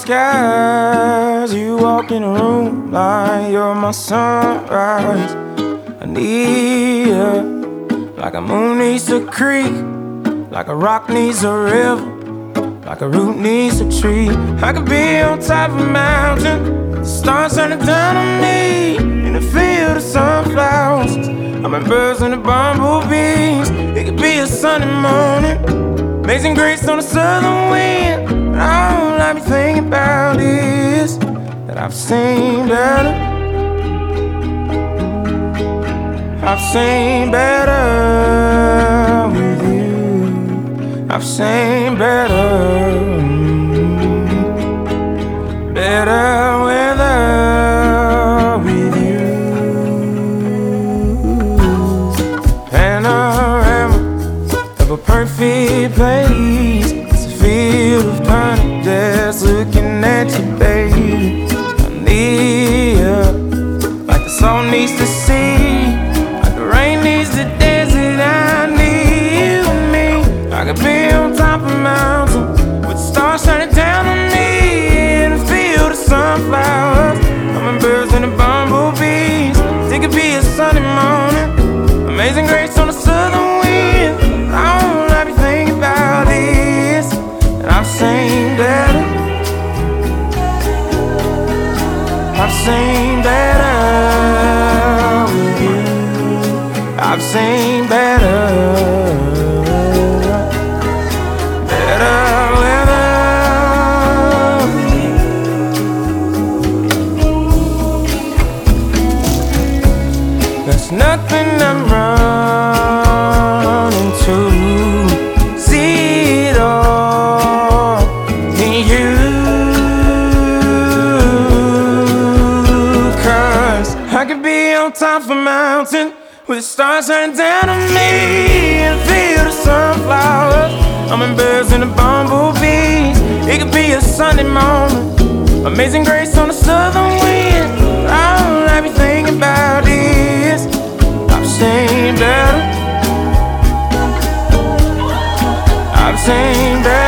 skies. You walk in the room like you're my sunrise. I need you like a moon needs a creek, like a rock needs a river, like a root needs a tree. I could be on top of a mountain, the stars shining down on me, in a field of sunflowers, hummingbirds and the bumblebees. It could be a sunny morning, amazing grace on a southern wind. And all I be thinking about is that I've seen better. I've seen better with you. I've seen better, better weather with you. Panorama of a perfect place. It's a field of pine, just looking at you, baby. I need you like the salt needs the sea, like the rain needs the desert. I need you and me. I could be on top of a mountain with stars shining down on me, in a field of sunflowers, hummingbirds and the bumblebees. It could be a sunny morning, amazing grace on a southern wind. All I be thinking about is that I've seen better. I've seen better with you. I've seen better, better weather with you. There's nothing I'm running to. See it all in you. 'Cause I could be on top of a mountain with stars shining down on me, in a field of sunflowers, hummingbirds and the bumblebees. It could be a Sunday morning, amazing grace on a southern wind. All I be thinking about is I've seen better. I've seen better.